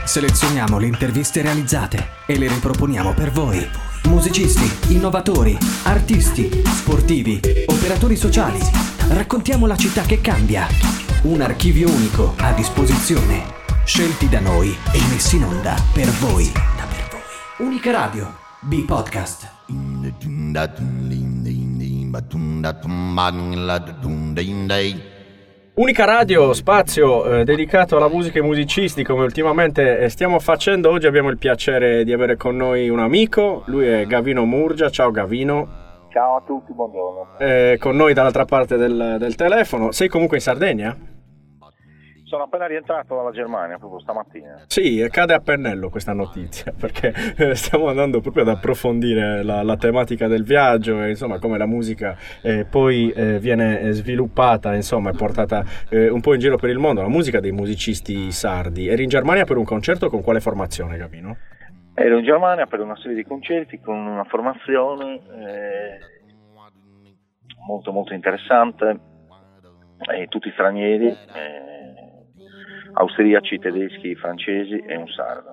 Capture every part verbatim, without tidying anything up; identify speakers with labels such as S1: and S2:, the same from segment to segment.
S1: Selezioniamo le interviste realizzate e le riproponiamo per voi. Musicisti, innovatori, artisti, sportivi, operatori sociali. Raccontiamo la città che cambia. Un archivio unico a disposizione. Scelti da noi e messi in onda per voi. Unica Radio, B-Podcast.
S2: Unica Radio, spazio eh, dedicato alla musica e ai musicisti, come ultimamente eh, stiamo facendo. Oggi abbiamo il piacere di avere con noi un amico, lui è Gavino Murgia. Ciao Gavino.
S3: Ciao a tutti, buongiorno.
S2: Eh, con noi dall'altra parte del, del telefono. Sei comunque in Sardegna?
S3: Sono appena rientrato dalla Germania, proprio stamattina.
S2: Sì, cade a pennello questa notizia, perché eh, stiamo andando proprio ad approfondire la, la tematica del viaggio e insomma come la musica eh, poi eh, viene sviluppata, insomma, e portata eh, un po' in giro per il mondo, la musica dei musicisti sardi. Eri in Germania per un concerto con quale formazione, Gavino?
S3: Ero in Germania per una serie di concerti con una formazione eh, molto molto interessante, eh, tutti stranieri, eh, austriaci, tedeschi, francesi e un sardo,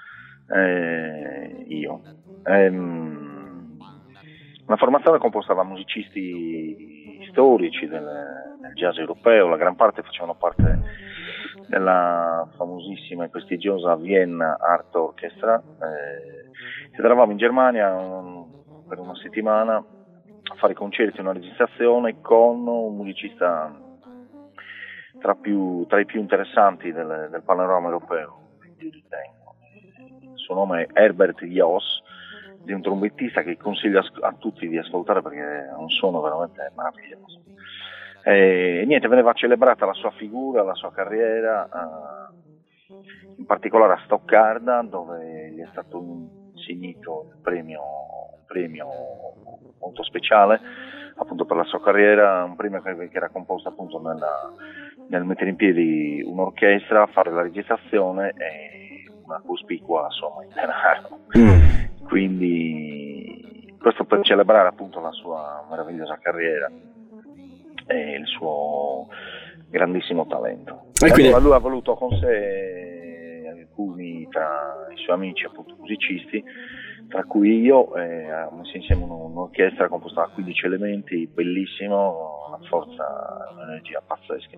S3: eh, io. Ehm, una formazione composta da musicisti storici del, del jazz europeo, la gran parte facevano parte della famosissima e prestigiosa Vienna Art Orchestra. Eh, ci trovavamo in Germania um, per una settimana a fare concerti e una registrazione con un musicista Tra, più, tra i più interessanti del, del panorama europeo, io ritengo. Il suo nome è Herbert Jos, di un trombettista che consiglio a, a tutti di ascoltare perché ha un suono veramente meraviglioso. E niente, veniva celebrata la sua figura, la sua carriera, eh, in particolare a Stoccarda, dove gli è stato insignito il premio, un premio molto speciale appunto per la sua carriera, un premio che, che era composto appunto nella, nel mettere in piedi un'orchestra, fare la registrazione e una cospicua somma in denaro. Mm. Quindi questo per celebrare appunto la sua meravigliosa carriera e il suo grandissimo talento. E, e quindi allora lui ha voluto con sé alcuni tra i suoi amici appunto musicisti, tra cui io, eh, ha messo insieme un'orchestra composta da quindici elementi, bellissimo, una forza, un'energia pazzesca.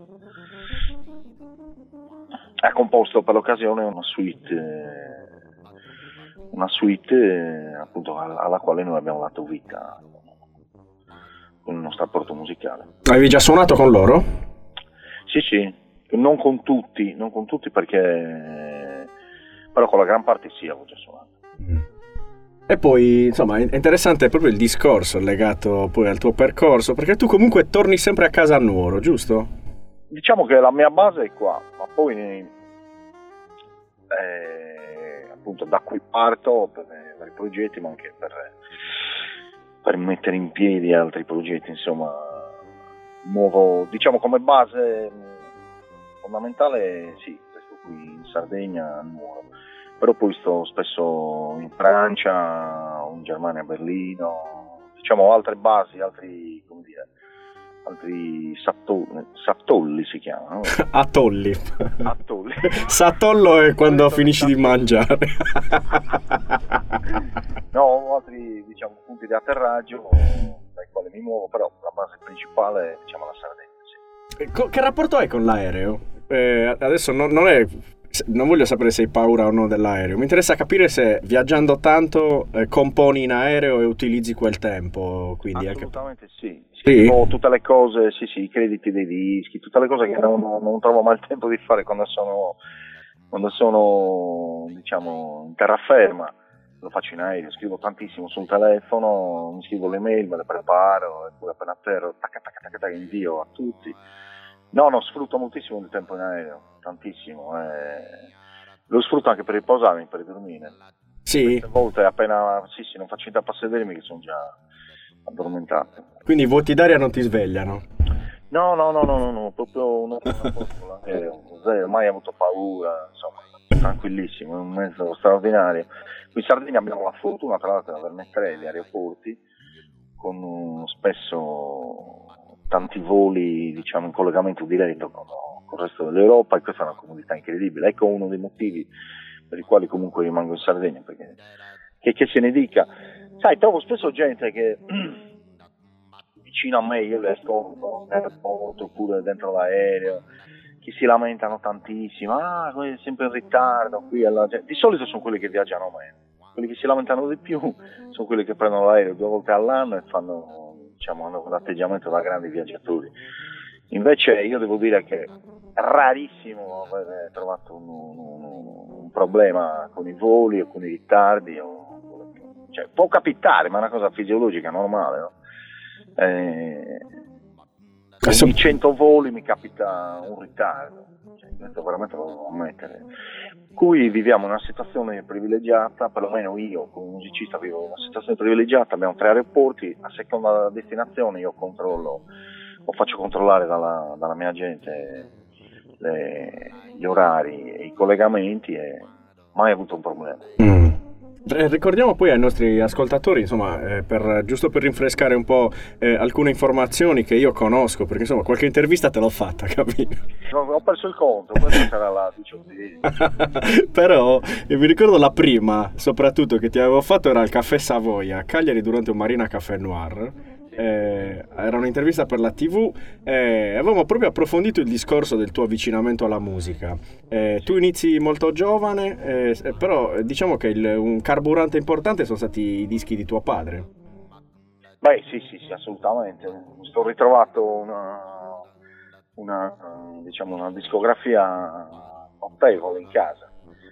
S3: Ha composto per l'occasione una suite, una suite eh, appunto alla quale noi abbiamo dato vita con il nostro apporto musicale.
S2: Avevi già suonato con loro?
S3: Sì, sì, non con tutti, non con tutti perché, però con la gran parte sì, avevo già suonato. Mm.
S2: E poi, insomma, è interessante proprio il discorso legato poi al tuo percorso, perché tu comunque torni sempre a casa a Nuoro, giusto?
S3: Diciamo che la mia base è qua, ma poi eh, appunto da qui parto per vari progetti, ma anche per, per mettere in piedi altri progetti, insomma, muovo, diciamo come base fondamentale, sì, questo qui in Sardegna, a Nuoro. Però poi sto spesso in Francia, in Germania, a Berlino, diciamo altre basi, altri, come dire, altri sattolli, sattolli si chiamano.
S2: Atolli.
S3: Atolli.
S2: Sattollo è quando finisci di mangiare.
S3: No, altri, diciamo, punti di atterraggio dai quali mi muovo, però la base principale è, diciamo, la Sardegna, sì.
S2: Che rapporto hai con l'aereo? Eh, adesso non, non è... Non voglio sapere se hai paura o no dell'aereo, mi interessa capire se viaggiando tanto eh, componi in aereo e utilizzi quel tempo. Quindi
S3: assolutamente anche... sì,
S2: sì.
S3: Sì, tutte le cose, sì sì, i crediti dei dischi, tutte le cose che non, non trovo mai il tempo di fare quando sono, quando sono diciamo in terraferma, lo faccio in aereo, scrivo tantissimo sul telefono, mi scrivo le mail, me le preparo e poi appena a terra, tacca tacca tacca tacca, invio a tutti. No, no, sfrutto moltissimo il tempo in aereo, tantissimo. Eh. Lo sfrutto anche per riposarmi, per dormire.
S2: Sì.
S3: A volte appena, sì, sì, non faccio in tempo a sedermi che sono già addormentato.
S2: Quindi i vuoti d'aria non ti svegliano?
S3: No, no, no, no, no, no, proprio una cosa, zero, mai avuto paura, insomma, tranquillissimo, è un mezzo straordinario. Qui in Sardegna abbiamo la fortuna, tra l'altro, di averne tre di aeroporti, con uh, spesso tanti voli, diciamo, in collegamento diretto con, con il resto dell'Europa, e questa è una comodità incredibile. Ecco uno dei motivi per i quali comunque rimango in Sardegna, perché che, che se ne dica, sai, trovo spesso gente che vicino a me, io le ascolto nell'aeroporto oppure dentro l'aereo, che si lamentano tantissimo, ah, è sempre in ritardo, qui alla gente. Di solito sono quelli che viaggiano meno, quelli che si lamentano di più sono quelli che prendono l'aereo due volte all'anno e fanno, diciamo, hanno un atteggiamento da grandi viaggiatori. Invece io devo dire che è rarissimo aver trovato un, un, un problema con i voli o con i ritardi, o, cioè, può capitare, ma è una cosa fisiologica, normale, no? Eh, ogni cento voli mi capita un ritardo, cioè, questo veramente lo devo ammettere. Qui viviamo una situazione privilegiata, perlomeno io come musicista vivo una situazione privilegiata, abbiamo tre aeroporti, a seconda della destinazione io controllo o faccio controllare dalla, dalla mia gente le, gli orari e i collegamenti e mai avuto un problema.
S2: Mm. Ricordiamo poi ai nostri ascoltatori, insomma, eh, per, giusto per rinfrescare un po' eh, alcune informazioni che io conosco, perché insomma qualche intervista te l'ho fatta, capito?
S3: No, ho perso il conto, questa sarà la diciottesima.
S2: Però io mi ricordo la prima, soprattutto, che ti avevo fatto era al Caffè Savoia a Cagliari durante un Marina Café Noir. Eh, era un'intervista per la tivù e eh, avevamo proprio approfondito il discorso del tuo avvicinamento alla musica. Eh, tu inizi molto giovane, eh, però diciamo che il, un carburante importante sono stati i dischi di tuo padre.
S3: Beh sì sì sì, assolutamente. Mi sono ritrovato una, una, diciamo una discografia notevole in casa,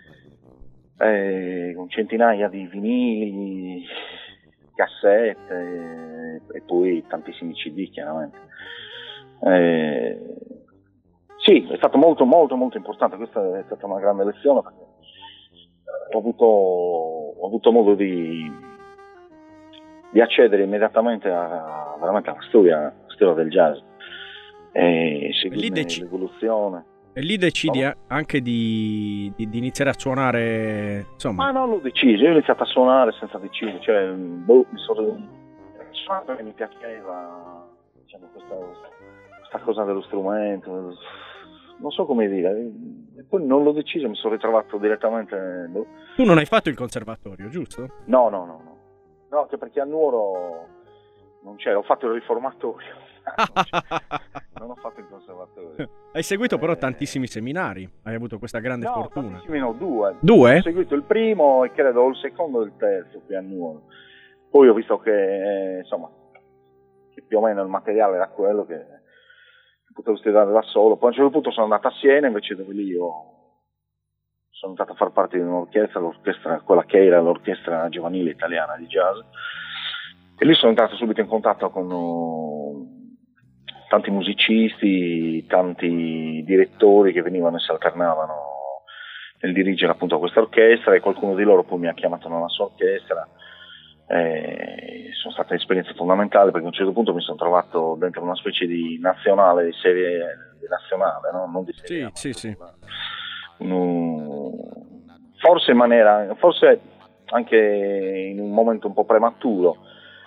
S3: eh, con centinaia di vinili, cassette e poi tantissimi C D, chiaramente. Eh, sì, è stato molto molto molto importante, questa è stata una grande lezione, perché ho avuto, ho avuto modo di, di accedere immediatamente a, veramente alla storia, alla storia del jazz e seguire dec- l'evoluzione.
S2: E lì decidi no? anche di, di, di iniziare a suonare, insomma.
S3: Ma non l'ho deciso, io ho iniziato a suonare senza decidere, cioè boh, mi sono suonato perché mi piaceva, diciamo, questa, questa cosa dello strumento, non so come dire, e poi non l'ho deciso, mi sono ritrovato direttamente. Boh.
S2: Tu non hai fatto il conservatorio, giusto?
S3: No, no, no, no, no, anche perché a Nuoro non c'era, ho fatto il riformatorio. Non ho fatto il conservatorio.
S2: Hai seguito però
S3: eh...
S2: tantissimi seminari, hai avuto questa grande
S3: no,
S2: fortuna.
S3: No, due.
S2: Due?
S3: Ho seguito il primo e credo il secondo e il terzo qui a Nuoro. Poi ho visto che, eh, insomma, che più o meno il materiale era quello che, che potevo studiare da solo. Poi a un certo punto sono andato a Siena, invece dove lì io sono andato a far parte di un'orchestra, l'orchestra, quella che era l'orchestra giovanile italiana di jazz. E lì sono entrato subito in contatto con uh, tanti musicisti, tanti direttori che venivano e si alternavano nel dirigere appunto questa orchestra, e qualcuno di loro poi mi ha chiamato nella sua orchestra. Eh, sono state esperienze fondamentali, perché a un certo punto mi sono trovato dentro una specie di nazionale, di serie di nazionale, no? Non di serie.
S2: Sì, sì, sì.
S3: Un, forse in maniera, forse anche in un momento un po' prematuro,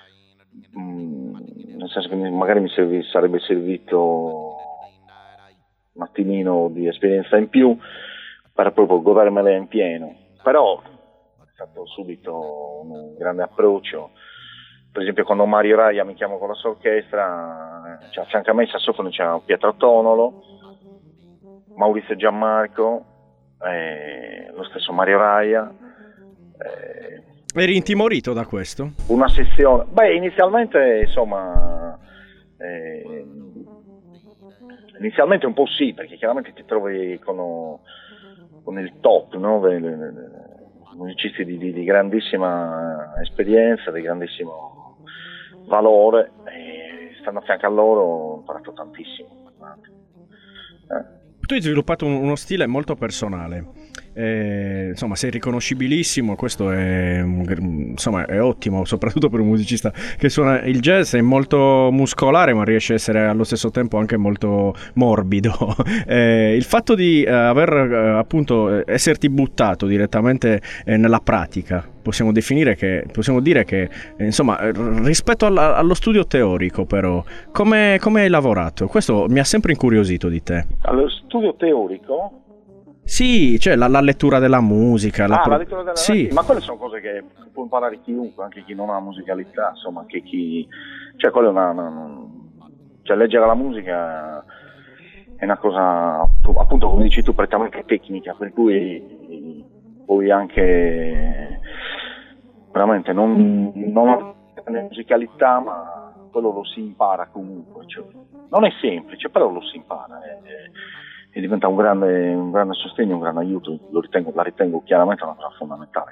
S3: mh, nel senso che magari mi servi, sarebbe servito un attimino di esperienza in più per proprio godermela in pieno, però è stato subito un grande approccio. Per esempio quando Mario Raia mi chiamò con la sua orchestra, cioè, a fianco a me in sassofono c'era Pietro Tonolo, Maurizio Gianmarco, eh, lo stesso Mario Raia. Eh,
S2: Eri intimorito da questo?
S3: Una sezione, beh inizialmente insomma, eh, inizialmente un po' sì, perché chiaramente ti trovi con, con il top, no? Le, le, le, musicisti di, di, di grandissima esperienza, di grandissimo valore, e stando a fianco a loro ho imparato tantissimo. Eh.
S2: Tu hai sviluppato uno stile molto personale, eh, insomma sei riconoscibilissimo, questo è, insomma, è ottimo, soprattutto per un musicista che suona il jazz, è molto muscolare ma riesce a essere allo stesso tempo anche molto morbido. Eh, il fatto di eh, aver eh, appunto esserti buttato direttamente eh, nella pratica, possiamo definire che possiamo dire che eh, insomma rispetto alla, allo studio teorico, però come, come hai lavorato? Questo mi ha sempre incuriosito di te.
S3: Allo studio teorico
S2: Sì, cioè la, la lettura della musica. La
S3: ah,
S2: pro...
S3: la lettura della
S2: sì.
S3: Ma quelle sono cose che può imparare chiunque, anche chi non ha musicalità, insomma, anche chi... Cioè, quello è una... una... Cioè, leggere la musica è una cosa, appunto, come dici tu, prettamente tecnica, per cui puoi anche veramente non, non avere musicalità, ma quello lo si impara comunque. Cioè, non è semplice, però lo si impara. È, e diventa un grande, un grande sostegno, un grande aiuto, lo ritengo, la ritengo chiaramente una cosa fondamentale.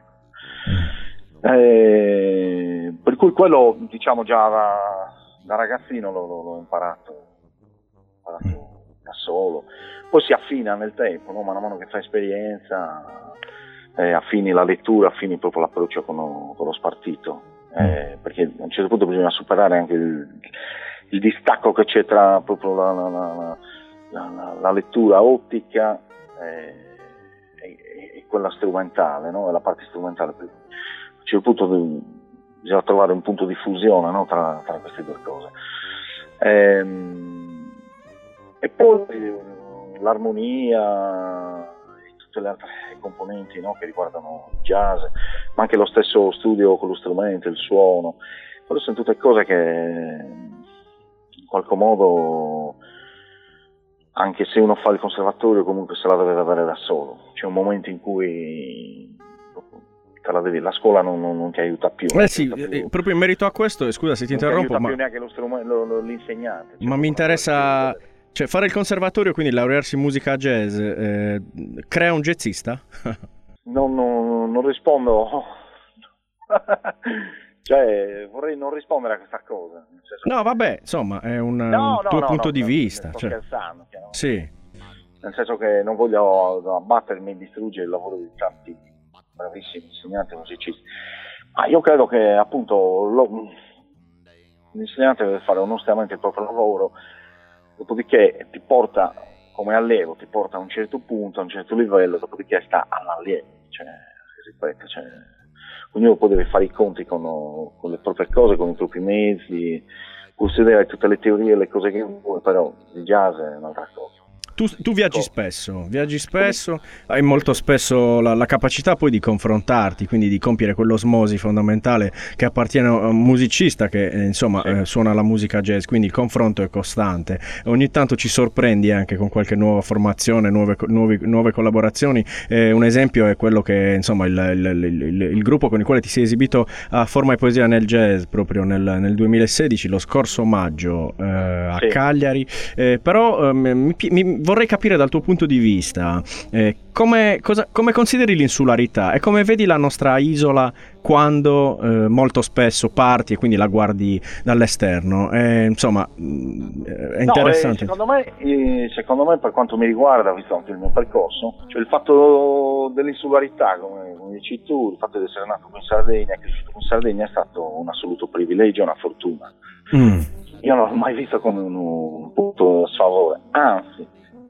S3: Eh, per cui quello, diciamo, già da, da ragazzino l'ho, l'ho imparato, imparato da solo, poi si affina nel tempo, no? Man mano che fai esperienza, eh, affini la lettura, affini proprio l'approccio con lo, con lo spartito, eh, perché a un certo punto bisogna superare anche il, il distacco che c'è tra proprio la, la, la La, la, la lettura ottica e, e, e quella strumentale, no? E la parte strumentale. A un certo punto bisogna trovare un punto di fusione, no? tra, tra queste due cose. E, e poi l'armonia e tutte le altre componenti, no? Che riguardano il jazz, ma anche lo stesso studio con lo strumento, il suono. Quelle sono tutte cose che in qualche modo, anche se uno fa il conservatorio, comunque se la deve avere da solo. C'è un momento in cui te la, devi, la scuola non, non, non ti aiuta più.
S2: Eh sì,
S3: più.
S2: Eh, proprio in merito a questo, scusa se ti
S3: non
S2: interrompo,
S3: ti aiuta
S2: ma
S3: più neanche lo strumento, lo, lo, l'insegnante. Cioè,
S2: ma mi interessa, cioè fare il conservatorio, quindi laurearsi in musica jazz, eh, crea un jazzista?
S3: non, non, non rispondo... Cioè, vorrei non rispondere a questa cosa. Nel senso
S2: no,
S3: che...
S2: vabbè, insomma, è un,
S3: no,
S2: un
S3: no,
S2: tuo
S3: no,
S2: punto
S3: no,
S2: di
S3: no,
S2: vista.
S3: Sto
S2: cioè...
S3: scherzando, chiaramente.
S2: Sì.
S3: Nel senso che non voglio abbattermi e distruggere il lavoro di tanti bravissimi insegnanti musicisti. Ma io credo che, appunto, lo... l'insegnante deve fare onestamente il proprio lavoro, dopodiché ti porta come allievo, ti porta a un certo punto, a un certo livello, dopodiché sta all'allievo. Cioè, ripeto, cioè... ognuno poi deve fare i conti con, con le proprie cose, con i propri mezzi, considerare tutte le teorie e le cose che vuoi, però il jazz è un'altra cosa.
S2: Tu, tu viaggi spesso, viaggi spesso, hai molto spesso la, la capacità poi di confrontarti, quindi di compiere quell'osmosi fondamentale che appartiene a un musicista che eh, insomma sì. eh, suona la musica jazz, quindi il confronto è costante. Ogni tanto ci sorprendi anche con qualche nuova formazione, nuove, nuove, nuove collaborazioni. Eh, un esempio è quello che insomma il, il, il, il, il gruppo con il quale ti sei esibito a Forma e Poesia nel Jazz proprio nel, nel duemilasedici, lo scorso maggio eh, a sì. Cagliari, eh, però eh, mi, mi vorrei capire dal tuo punto di vista eh, come, cosa, come consideri l'insularità e come vedi la nostra isola quando eh, molto spesso parti e quindi la guardi dall'esterno. Eh, insomma, è interessante.
S3: No, eh, secondo me, eh, secondo me, per quanto mi riguarda, visto anche il mio percorso, cioè il fatto dell'insularità, come, come dici tu, il fatto di essere nato qui in Sardegna, cresciuto in Sardegna, è stato un assoluto privilegio, una fortuna. Mm. Io non l'ho mai visto come un, un punto sfavore, anzi,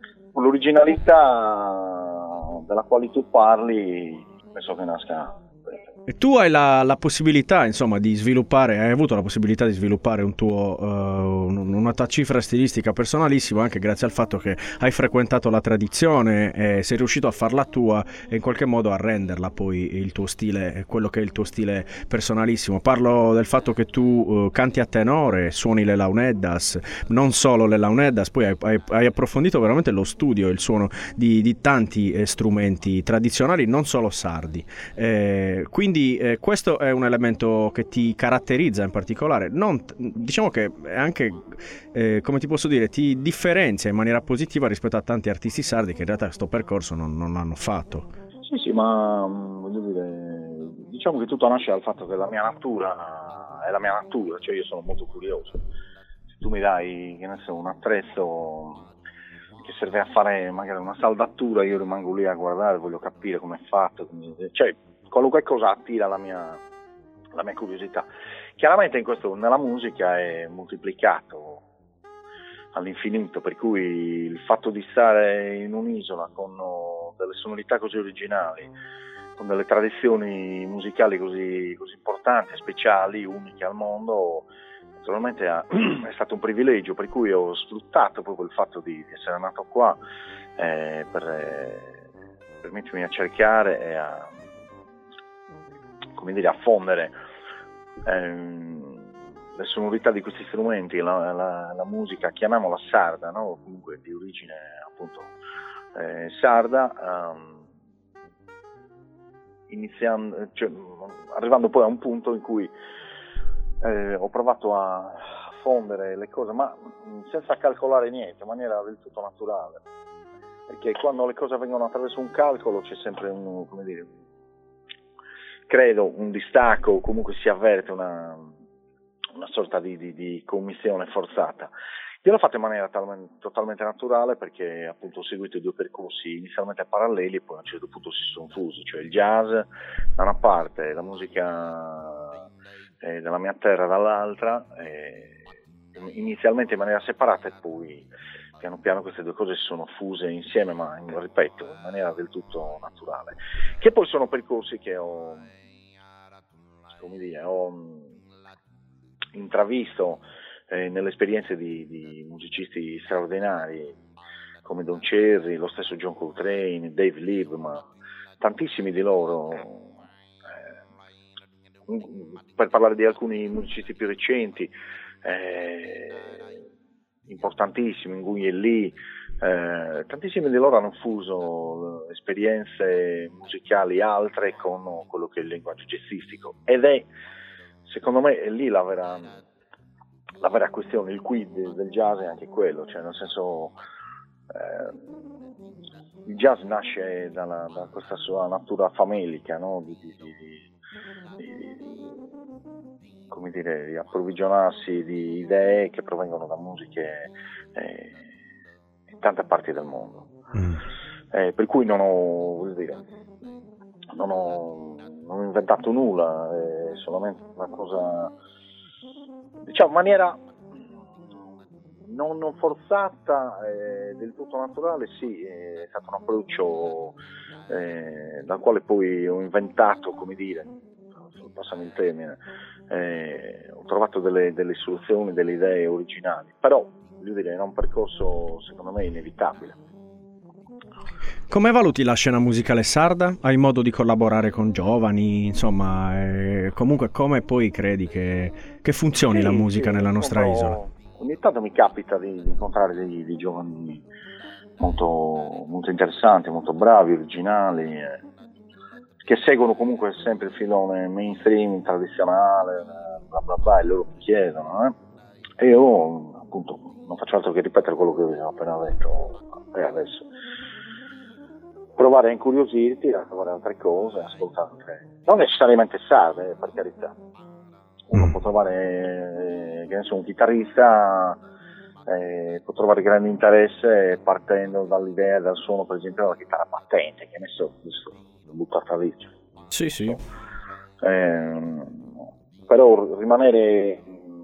S3: l'originalità della quale tu parli penso che nasca.
S2: E tu hai la, la possibilità, insomma, di sviluppare, hai avuto la possibilità di sviluppare un tuo, uh, una tua cifra stilistica personalissima anche grazie al fatto che hai frequentato la tradizione e sei riuscito a farla tua e in qualche modo a renderla poi il tuo stile, quello che è il tuo stile personalissimo. Parlo del fatto che tu uh, canti a tenore, suoni le launeddas, non solo le launeddas, poi hai, hai, hai approfondito veramente lo studio, il suono di, di tanti eh, strumenti tradizionali, non solo sardi. Eh, quindi Quindi eh, questo è un elemento che ti caratterizza in particolare, non, diciamo che è anche, eh, come ti posso dire, ti differenzia in maniera positiva rispetto a tanti artisti sardi che in realtà questo percorso non, non l'hanno fatto.
S3: Sì, sì, ma voglio dire, diciamo che tutto nasce dal fatto che la mia natura è la mia natura, cioè io sono molto curioso. Se tu mi dai, che ne so, un attrezzo che serve a fare magari una saldatura, io rimango lì a guardare, voglio capire come è fatto, cioè qualunque cosa attira la mia, la mia curiosità. Chiaramente in questo, nella musica è moltiplicato all'infinito, per cui il fatto di stare in un'isola con delle sonorità così originali, con delle tradizioni musicali così, così importanti, speciali, uniche al mondo, naturalmente è stato un privilegio, per cui ho sfruttato proprio il fatto di, di essere nato qua eh, per... Eh, permettimi, a cercare e a, come dire, a fondere ehm, le sonorità di questi strumenti, la, la, la musica, chiamiamola sarda, no? Comunque di origine appunto eh, sarda, um, iniziando, cioè, arrivando poi a un punto in cui eh, ho provato a fondere le cose, ma senza calcolare niente, in maniera del tutto naturale, perché quando le cose vengono attraverso un calcolo c'è sempre un, come dire, credo un distacco, comunque si avverte una, una sorta di, di, di commistione forzata. Io l'ho fatto in maniera talmente, totalmente naturale, perché appunto ho seguito i due percorsi inizialmente paralleli e poi a un certo punto si sono fusi, cioè il jazz da una parte, la musica eh, della mia terra dall'altra, eh, inizialmente in maniera separata, e poi piano piano queste due cose si sono fuse insieme, ma ripeto, in maniera del tutto naturale, che poi sono percorsi che ho, come dire, ho intravisto eh, nelle esperienze di, di musicisti straordinari come Don Cherry, lo stesso John Coltrane, Dave Liebman, tantissimi di loro, eh, per parlare di alcuni musicisti più recenti, eh, importantissimi, Ngui e Lee, eh, tantissimi di loro hanno fuso esperienze musicali altre con quello che è il linguaggio jazzistico, ed è, secondo me, è lì la vera, la vera questione, il quid del jazz è anche quello, cioè nel senso eh, il jazz nasce dalla, da questa sua natura famelica, no? di, di, di, di, di, come dire, di approvvigionarsi di idee che provengono da musiche eh, in tante parti del mondo. Mm. Eh, per cui non ho, voglio dire, non ho, non ho inventato nulla, è solamente una cosa, diciamo, in maniera non forzata, eh, del tutto naturale, sì, è stato un approccio eh, dal quale poi ho inventato, come dire, passami il termine, eh, ho trovato delle, delle soluzioni, delle idee originali, però voglio dire, era un percorso secondo me inevitabile.
S2: Come valuti la scena musicale sarda? Hai modo di collaborare con giovani, insomma, eh, comunque come poi credi che, che funzioni sì, la musica sì, nella nostra
S3: incontro,
S2: isola?
S3: Ogni tanto mi capita di, di incontrare dei, dei giovani molto, molto interessanti, molto bravi, originali, eh, che seguono comunque sempre il filone mainstream, tradizionale, bla bla bla, e loro mi chiedono, eh? E io appunto non faccio altro che ripetere quello che vi ho appena detto e adesso. Provare a incuriosirti, a trovare altre cose, ascoltare altre, non necessariamente sarde, per carità. Uno mm. può trovare, eh, che ne so, un chitarrista, eh, può trovare grande interesse partendo dall'idea del suono, per esempio, della chitarra battente, che ne so, giusto, buttata lì.
S2: Sì, sì.
S3: Eh, però rimanere,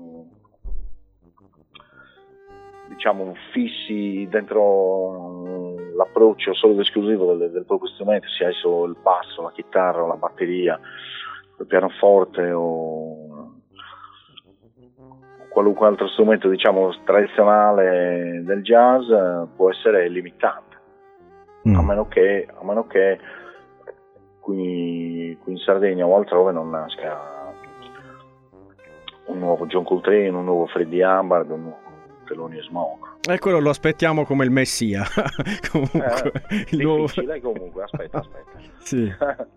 S3: diciamo, fissi dentro l'approccio solo ed esclusivo del, del proprio strumento, sia esso il basso, la chitarra o la batteria, il pianoforte o qualunque altro strumento, diciamo, tradizionale del jazz, può essere limitante, mm. a meno che a meno che qui, qui in Sardegna o altrove non nasca un nuovo John Coltrane, un nuovo Freddie Hubbard, un nuovo Thelonious Monk.
S2: E quello lo aspettiamo come il messia. Comunque,
S3: eh, il difficile nuovo... comunque, aspetta, aspetta.
S2: Sì.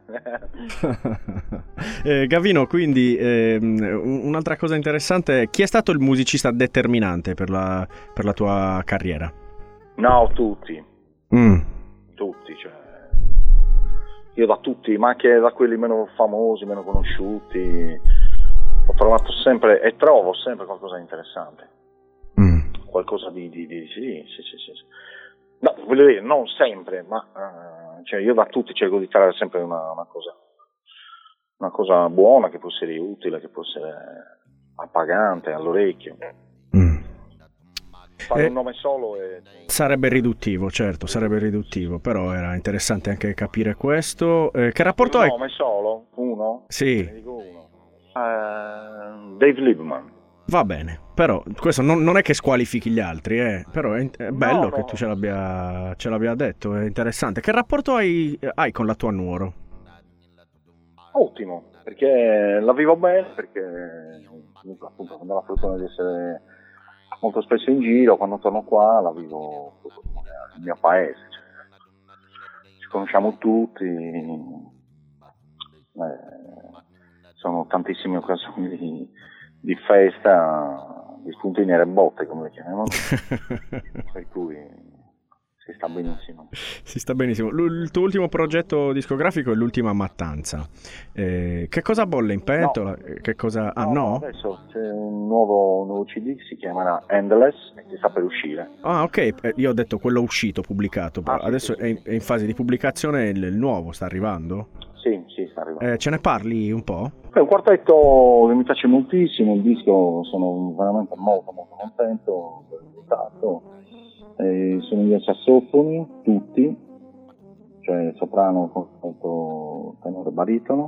S2: eh, Gavino, quindi eh, un'altra cosa interessante è: chi è stato il musicista determinante per la, per la tua carriera?
S3: No, tutti.
S2: Mm.
S3: Tutti, cioè io da tutti, ma anche da quelli meno famosi, meno conosciuti, ho trovato sempre e trovo sempre qualcosa di interessante. Mm. Qualcosa di, di, di sì, sì, sì, sì. No, voglio dire, non sempre, ma uh, cioè io da tutti cerco di trarre sempre una, una cosa una cosa buona, che può essere utile, che può essere appagante all'orecchio. Mm. Fare eh, un nome solo e...
S2: sarebbe riduttivo, certo, sarebbe riduttivo, però era interessante anche capire questo. Eh, che rapporto hai?
S3: Un nome solo? Uno?
S2: Sì.
S3: Ne dico uno. Uh, Dave Liebman.
S2: Va bene, però questo non, non è che squalifichi gli altri, eh? Però è, è bello
S3: No,
S2: che
S3: no.
S2: tu ce l'abbia, ce l'abbia detto, è interessante. Che rapporto hai, hai con la tua nuoro?
S3: Ottimo, perché la vivo bene, perché comunque appunto ho la fortuna di essere molto spesso in giro, quando torno qua la vivo come il mio paese, cioè, ci conosciamo tutti, eh, sono tantissime occasioni di, di festa, di spuntini e botte come le chiamiamo, per cui si sta benissimo.
S2: Si sta benissimo. L- il tuo ultimo progetto discografico è L'ultima mattanza. Eh, che cosa bolle in pentola?
S3: No.
S2: Che cosa... Ah, no?
S3: Adesso c'è un nuovo, un nuovo C D, si chiamerà Endless e che sta per uscire.
S2: Ah, ok. Eh, io ho detto quello uscito, pubblicato.
S3: Ah, sì,
S2: Adesso
S3: sì,
S2: è, in,
S3: sì.
S2: è in fase di pubblicazione il, il nuovo, sta arrivando?
S3: Sì, sì, sta arrivando.
S2: Eh, ce ne parli un po'?
S3: È un quartetto che mi piace moltissimo, il disco sono veramente molto molto contento del risultato. Eh, sono gli sassofoni, tutti, cioè soprano, contralto, tenore, baritono,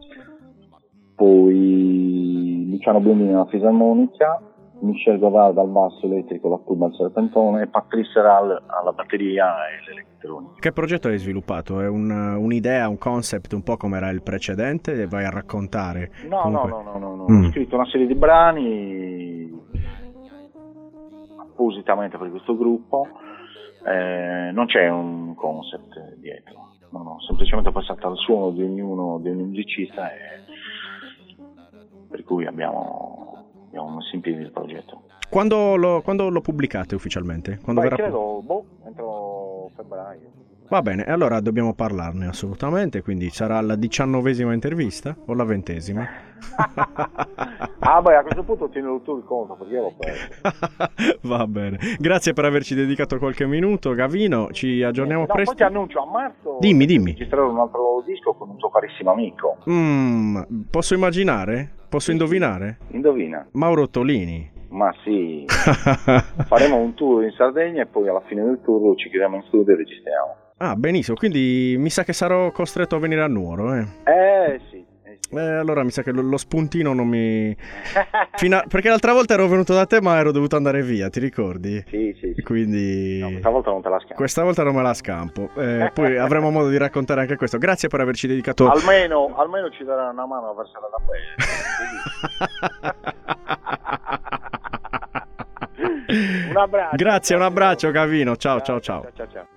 S3: poi Luciano Biondini alla fisarmonica, Michel Govard al basso elettrico, la tuba al serpentone e Patrice Ral alla batteria e l'elettronica.
S2: Che progetto hai sviluppato? È un, un'idea, un concept un po' come era il precedente e vai a raccontare?
S3: No,
S2: comunque...
S3: no, no, no, no,
S2: Mm.
S3: ho scritto una serie di brani appositamente per questo gruppo, eh, non c'è un concept dietro, no, no, semplicemente passato al suono di ognuno, di ogni musicista e per cui abbiamo, abbiamo messo in piedi il progetto.
S2: Quando lo, quando lo pubblicate ufficialmente? Quando
S3: Beh,
S2: verrà...
S3: credo, boh, entro febbraio.
S2: Va bene, allora dobbiamo parlarne assolutamente, quindi sarà la diciannovesima intervista o la ventesima?
S3: Ah beh, a questo punto tienilo tu il conto perché io l'ho perso.
S2: Va bene, grazie per averci dedicato qualche minuto, Gavino, ci aggiorniamo
S3: No,
S2: presto.
S3: poi ti annuncio, a marzo
S2: Dimmi, dimmi.
S3: registrerò un altro disco con un tuo carissimo amico.
S2: Mm, posso immaginare? Posso indovinare?
S3: Indovina?
S2: Mauro Tolini.
S3: Ma sì, faremo un tour in Sardegna e poi alla fine del tour ci chiudiamo in studio e registriamo.
S2: Ah, benissimo, quindi mi sa che sarò costretto a venire a Nuoro, eh.
S3: Eh sì, eh sì.
S2: Eh, allora mi sa che lo, lo spuntino non mi... Fino a... Perché l'altra volta ero venuto da te ma ero dovuto andare via, ti ricordi?
S3: Sì, sì, sì.
S2: Quindi...
S3: No, questa volta non te la scampo.
S2: Questa volta non me la scampo. Eh, poi avremo modo di raccontare anche questo. Grazie per averci dedicato...
S3: Almeno, almeno ci daranno una mano a versare da bene. Un abbraccio.
S2: Grazie, un abbraccio Gavino. Ciao, ciao, ciao.
S3: Ciao, ciao, ciao.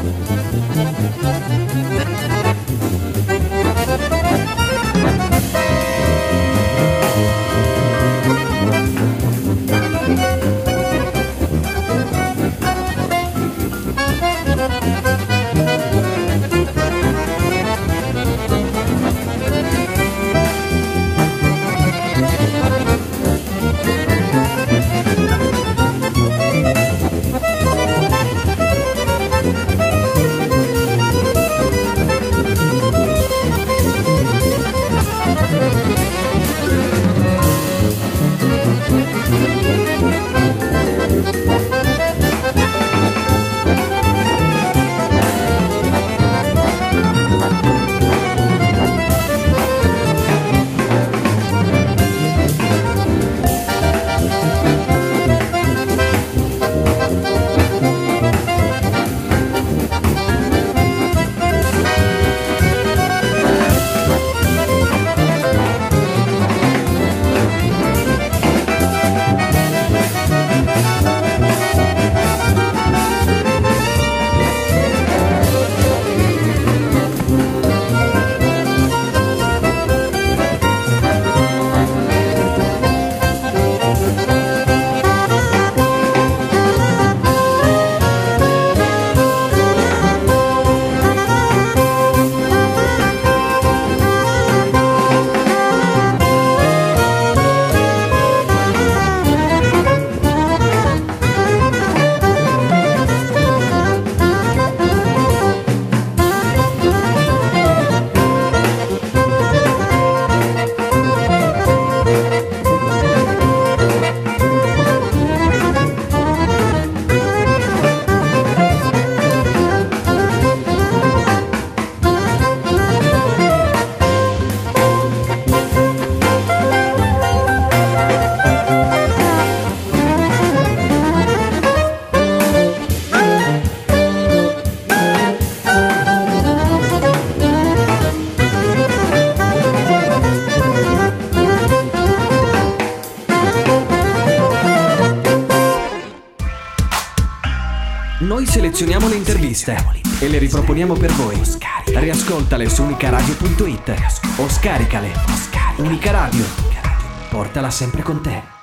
S1: Noi selezioniamo le interviste e le riproponiamo per voi. Riascoltale su unicaradio punto it o scaricale. Unica Radio. Portala sempre con te.